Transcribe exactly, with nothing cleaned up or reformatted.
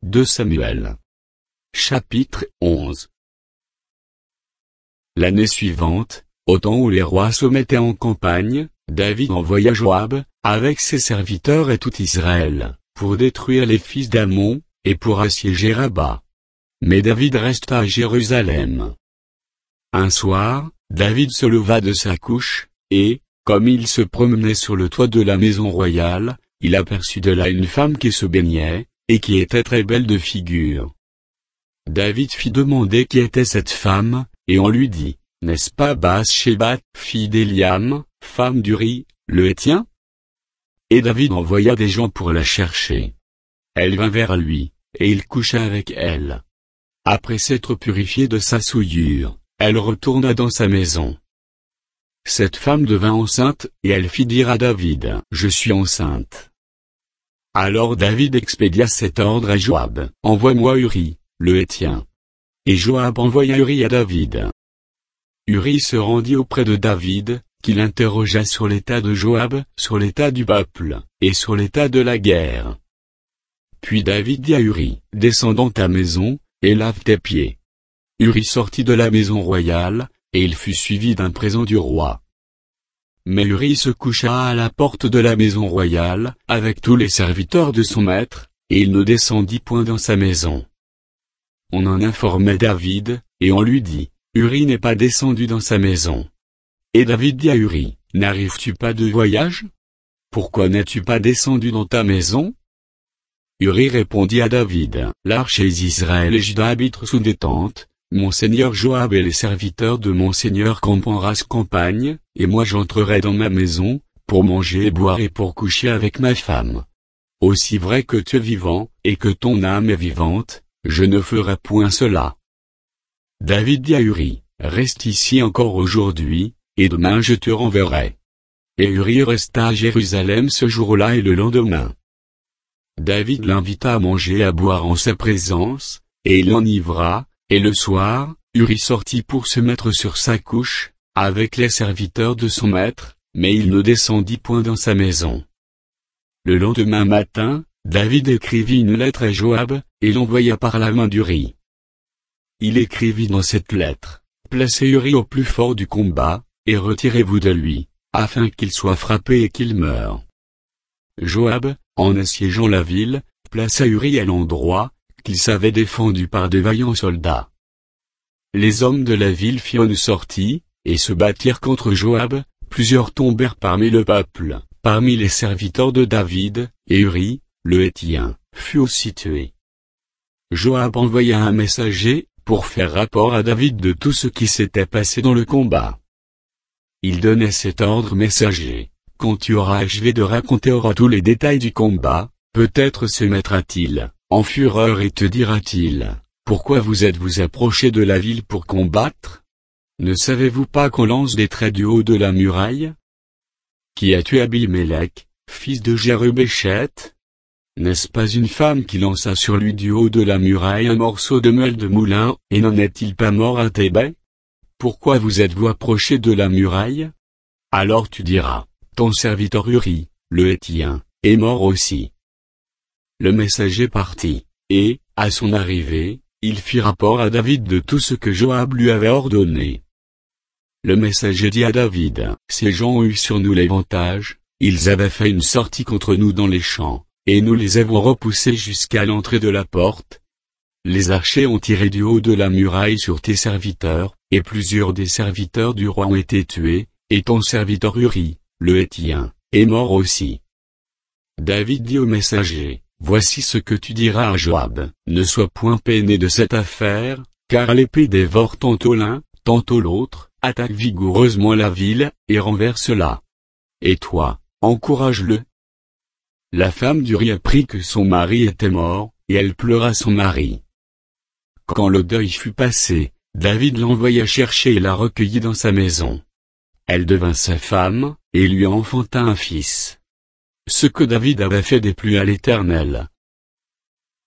deux Samuel. Chapitre onze. L'année suivante, au temps où les rois se mettaient en campagne, David envoya Joab, avec ses serviteurs et tout Israël, pour détruire les fils d'Ammon, et pour assiéger Rabba. Mais David resta à Jérusalem. Un soir, David se leva de sa couche, et, comme il se promenait sur le toit de la maison royale, il aperçut de là une femme qui se baignait, et qui était très belle de figure. David fit demander qui était cette femme, et on lui dit, « N'est-ce pas Bathsheba, fille d'Éliam, femme d'Uri, le Héthien ?» Et David envoya des gens pour la chercher. Elle vint vers lui, et il coucha avec elle. Après s'être purifiée de sa souillure, elle retourna dans sa maison. Cette femme devint enceinte, et elle fit dire à David, « Je suis enceinte. » Alors David expédia cet ordre à Joab, « Envoie-moi Uri, le Héthien. » Et Joab envoya Uri à David. Uri se rendit auprès de David, qui l'interrogea sur l'état de Joab, sur l'état du peuple, et sur l'état de la guerre. Puis David dit à Uri, « Descends dans ta maison, et lave tes pieds. » Uri sortit de la maison royale, et il fut suivi d'un présent du roi. Mais Uri se coucha à la porte de la maison royale, avec tous les serviteurs de son maître, et il ne descendit point dans sa maison. On en informait David, et on lui dit, « Uri n'est pas descendu dans sa maison. » Et David dit à Uri, « N'arrives-tu pas de voyage? Pourquoi n'es-tu pas descendu dans ta maison ?» Uri répondit à David, « L'arche d'Israël et Juda habitent sous des tentes, mon seigneur Joab et les serviteurs de mon seigneur campent en race campagne, et moi j'entrerai dans ma maison, pour manger et boire et pour coucher avec ma femme. Aussi vrai que tu es vivant, et que ton âme est vivante, je ne ferai point cela. » David dit à Uri, « Reste ici encore aujourd'hui, et demain je te renverrai. » Et Uri resta à Jérusalem ce jour-là et le lendemain. David l'invita à manger et à boire en sa présence, et il l'enivra, et le soir, Uri sortit pour se mettre sur sa couche, avec les serviteurs de son maître, mais il ne descendit point dans sa maison. Le lendemain matin, David écrivit une lettre à Joab, et l'envoya par la main d'Uri. Il écrivit dans cette lettre, « Placez Uri au plus fort du combat, et retirez-vous de lui, afin qu'il soit frappé et qu'il meure. » Joab, en assiégeant la ville, plaça Uri à l'endroit qu'il savait défendu par de vaillants soldats. Les hommes de la ville firent une sortie, et se battirent contre Joab, plusieurs tombèrent parmi le peuple, parmi les serviteurs de David, et Uri, le Héthien, fut aussi tué. Joab envoya un messager, pour faire rapport à David de tout ce qui s'était passé dans le combat. Il donnait cet ordre messager, « Quand tu auras achevé de raconter Ora tous les détails du combat, peut-être se mettra-t-il en fureur et te dira-t-il, « Pourquoi vous êtes-vous approchés de la ville pour combattre? Ne savez-vous pas qu'on lance des traits du haut de la muraille? Qui a tué Abimélec, fils de Jérubbécheth? N'est-ce pas une femme qui lança sur lui du haut de la muraille un morceau de meule de moulin, et n'en est-il pas mort à Thébès? Pourquoi vous êtes-vous approchés de la muraille? Alors tu diras, ton serviteur Uri, le Héthien, est mort aussi. » Le messager partit, et, à son arrivée, il fit rapport à David de tout ce que Joab lui avait ordonné. Le messager dit à David, « Ces gens ont eu sur nous l'avantage, ils avaient fait une sortie contre nous dans les champs, et nous les avons repoussés jusqu'à l'entrée de la porte. Les archers ont tiré du haut de la muraille sur tes serviteurs, et plusieurs des serviteurs du roi ont été tués, et ton serviteur Uri, le Héthien, est mort aussi. » David dit au messager, « Voici ce que tu diras à Joab, ne sois point peiné de cette affaire, car l'épée dévore tantôt l'un, tantôt l'autre, attaque vigoureusement la ville, et renverse-la. Et toi, encourage-le. » La femme d'Uri apprit que son mari était mort, et elle pleura son mari. Quand le deuil fut passé, David l'envoya chercher et la recueillit dans sa maison. Elle devint sa femme, et lui enfanta un fils. Ce que David avait fait déplut à l'Éternel,